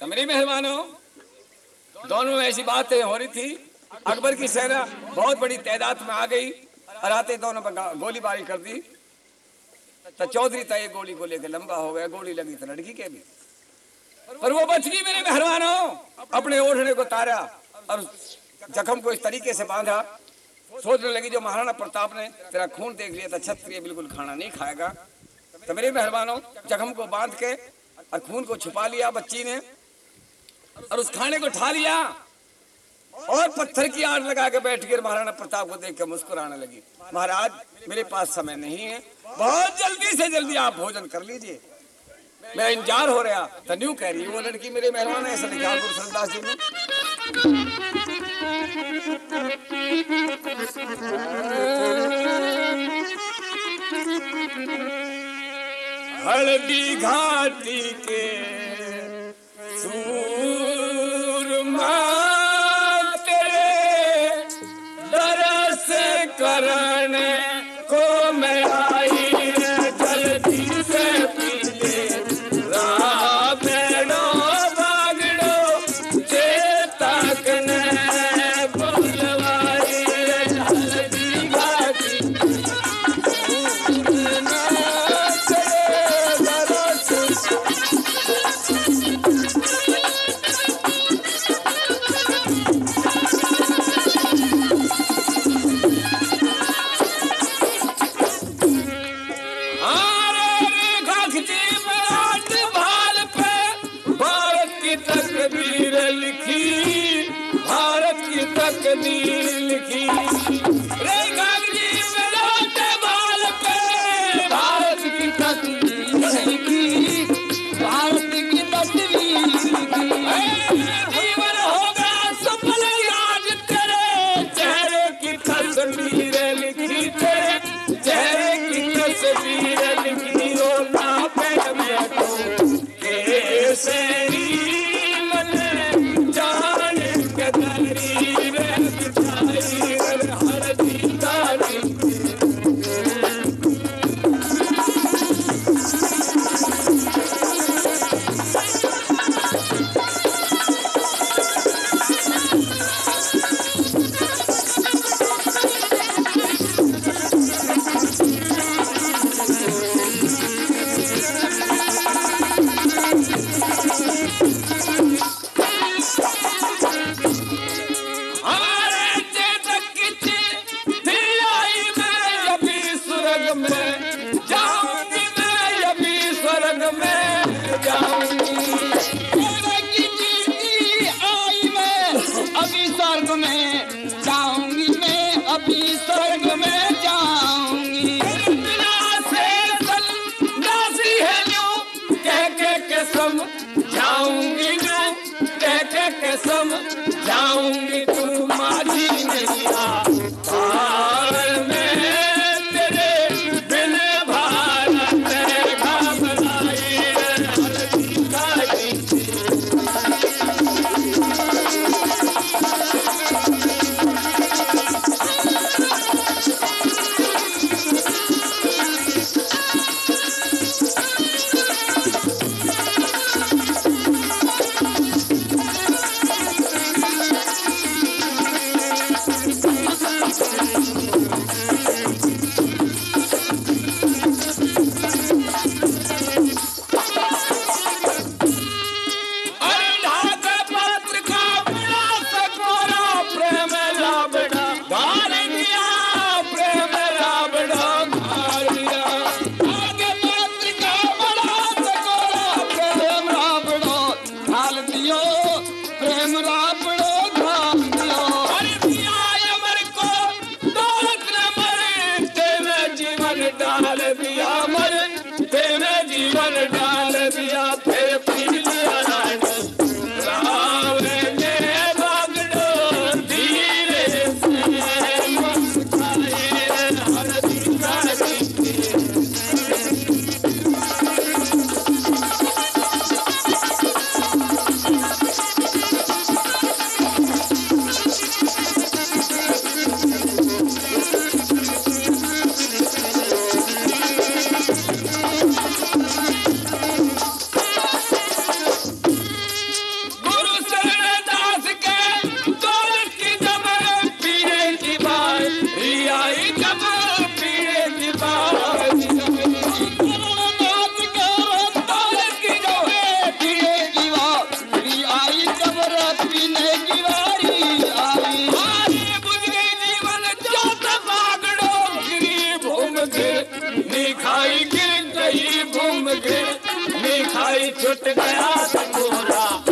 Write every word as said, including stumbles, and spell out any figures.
तो मेरी मेहरबानों, दोनों में ऐसी बातें हो रही थी। अकबर की सेना बहुत बड़ी तादाद में आ गई और आते दोनों पर गोलीबारी कर दी। तो चौधरी था एक गोली को लेकर लंबा हो गया, गोली लगी तो लड़की के भी, पर वो बच गई मेरे मेहरबानों। अपने ओढ़ने को तारा और जख्म को इस तरीके से बांधा। सोचने लगी जो महाराणा प्रताप ने तेरा खून देख लिया तो क्षत्रिय बिल्कुल खाना नहीं खाएगा। तो मेरे मेहरबानों, जख्म को बांध के और खून को छुपा लिया बच्ची ने और उस खाने को ठा लिया और पत्थर की आड़ लगा के बैठ कर महाराणा प्रताप को देख कर मुस्कुराने लगी। महाराज, मेरे पास समय नहीं है, बहुत जल्दी से जल्दी आप भोजन कर लीजिए, मेरा इंतजार हो रहा। तो न्यू कह रही है वो लड़की मेरे मेहरबान, ऐसा लिखा गुरु सरदास जी ने। हल्दी घाटी के सूरमा तेरे दरस करने को मैं आई, जल्दी से पीले राबेड़ो बागड़ो चेतक ने बोलवाई। हल्दी घाटी सूरमा तकदीर लिखी, रे गागरी में लौटे बाल पे भारत की तकदीर लिखी, भारत की तकदीर लिखी। जीवन होगा सफल याद तेरे चेहरे की तस्वीर लिखी, तेरे चेहरे की तस्वीर लिखी। रोना पे मैं तो केसरी मन जान के दरी जाऊंगी तू माझी नैया पार में, तेरे बिन भारत घबराई। हल्दी घाटी खाई छुट गया कटोरा